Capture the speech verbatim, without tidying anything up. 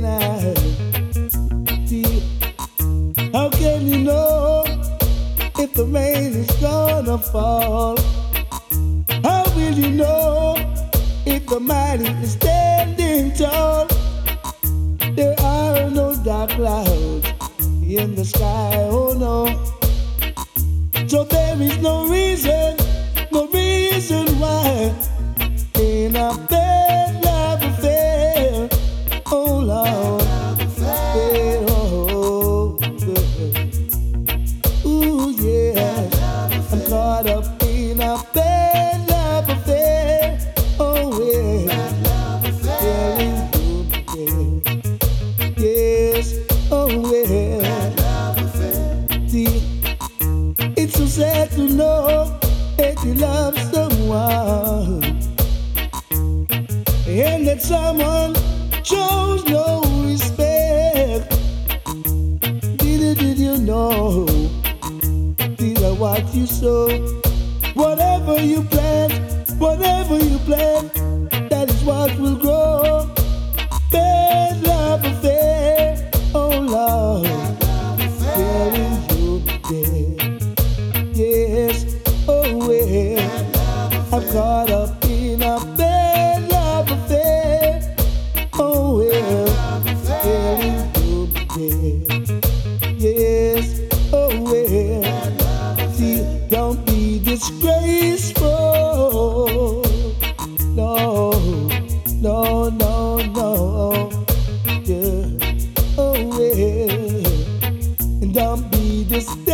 now. See, how can you know if the rain is gonna fall? How will you know if the mighty is standing tall? There are no dark clouds in the sky, oh no. So there is no reason, no reason why in a bad love affair, oh Lord, yeah, oh, yeah. Ooh yeah, I'm caught up in a bad love affair, oh yeah, feeling good, yeah. Yes, oh yeah. See, it's so sad to know that you love someone and that someone shows no respect. Did, did you know? These are what you sow. Whatever you plant, whatever you plant, that is what will grow. Bad love affair, oh Lord, feeling you dead. Yes, oh well, I'm caught up in a bad love affair. Oh well, feeling you dead. Yes, oh well. See, don't be disgraceful. No, no, no, no. Yeah. Oh well. And don't be disgraceful.